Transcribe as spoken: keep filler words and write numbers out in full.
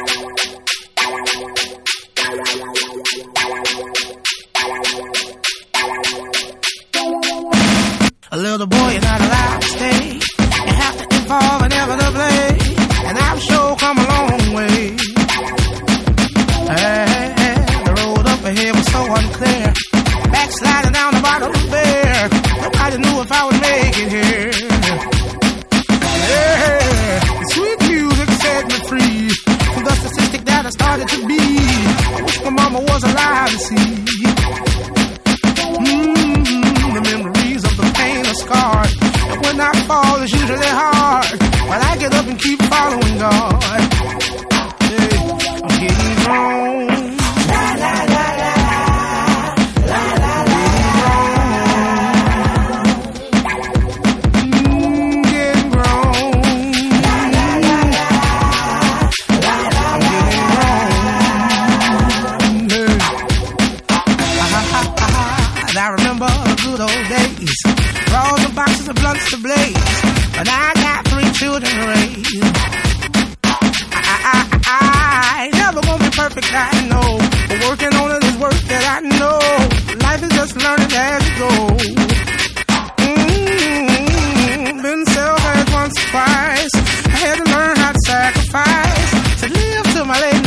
A little boy, you're not allowed to stay. You have to evolve inevitably, and I've sure come a long way. Hey, the road up ahead was so unclear. Backsliding down the bottom of bear. Nobody knew if I would make it here. Yeah, the sweet music set me free from the statistic that I started to be. I wish my mama was alive to see. Mm-hmm, the memories of the pain are scarred, and when I fall, it's usually hard. But I get up and keep following God. Hey, I'm getting grown. La la la la, la la la la. Mm, getting grown. La la la la, la la la. I'm getting grown. Hey. Ah, ah, ah, ah. I remember the good old days. Rolls and boxes of blunts to blaze. But I got three children to raise. I, I, I, I never gonna be perfect, I know. But working on it is work that I know. Life is just learning as you go. Mm-hmm. Been selfish once or twice. I had to learn how to sacrifice to live till my late